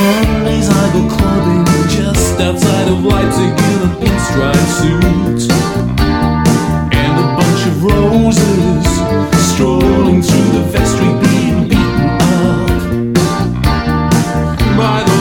Mondays I go clubbing just outside of Leipzig in a pinstripe suit, and a bunch of roses strolling through the vestry being beaten up by the